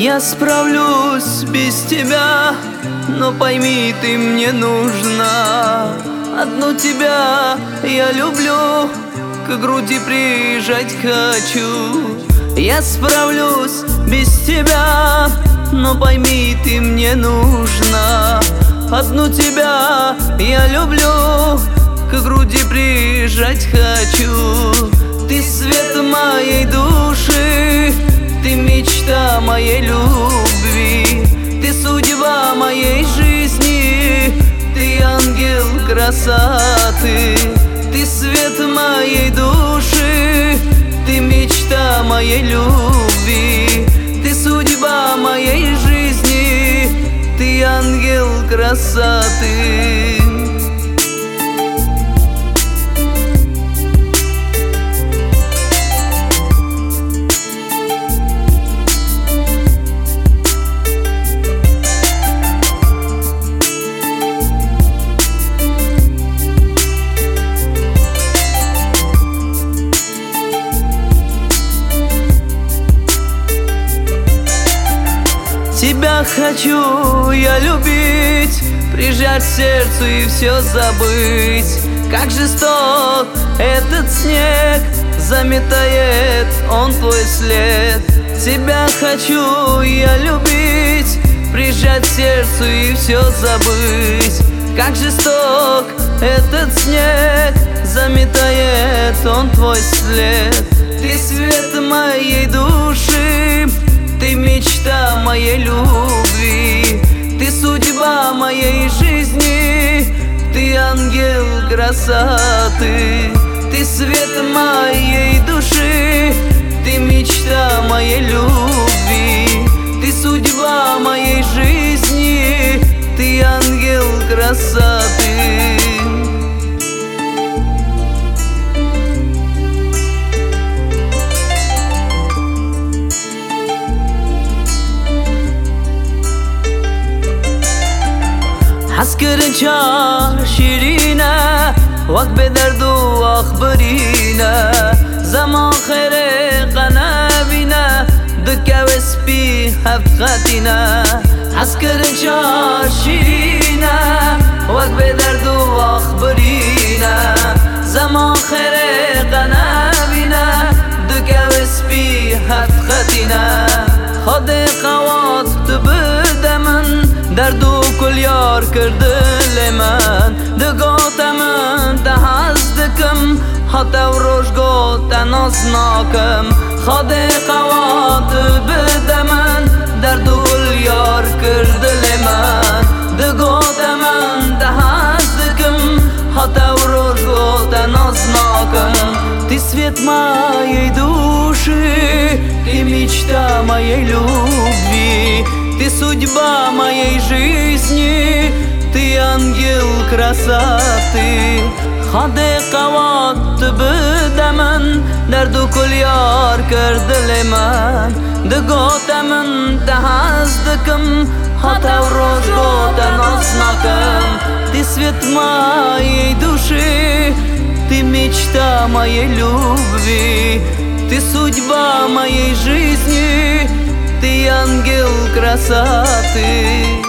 Я справлюсь без тебя, но пойми, ты мне нужна. Одну тебя я люблю, к груди прижать хочу. Я справлюсь без тебя, но пойми, ты мне нужна. Одну тебя я люблю, к груди прижать хочу. Ты свет моей души, ты мечта моей любви, ты судьба моей жизни, ты ангел красоты. Ты свет моей души, ты мечта моей любви, ты судьба моей жизни, ты ангел красоты. Тебя хочу я любить, прижать к сердцу и все забыть. Как жесток этот снег, заметает он твой след. Тебя хочу я любить, прижать к сердцу и все забыть. Как жесток этот снег, заметает он твой след. Ты свет моей души, ты мечта моей любви, ты судьба моей жизни, ты ангел красоты. Ты свет моей души, ты мечта моей любви, ты судьба моей жизни, ты ангел красоты. عسكرنشا شيرينا وقت بدردو أخبرينا زمان خير قنابينا دكا وسبي هفتغتنا. عسكرنشا شيرينا وقت بدردو أخبرينا زمان خير قنابينا دكا وسبي هفتغتنا. خد قوات تبدا من دردو كل یار کرده من دگاتم دهزدکم حتی و روشگاه نازناکم. خود قوات بده من دردو کل یار کرده من دگاتم دهزدکم حتی و روشگاه نازناکم. Ты свет моей души, ты мечта моей любви, ты судьба моей жизни, ты ангел красоты. خاده قوات بده من دردو کل یار کرده من دگاتم دهزدکم حتی و روشگاه نازناکم. Ты свет моей души, ты мечта моей любви, ты судьба моей жизни, ты ангел красоты.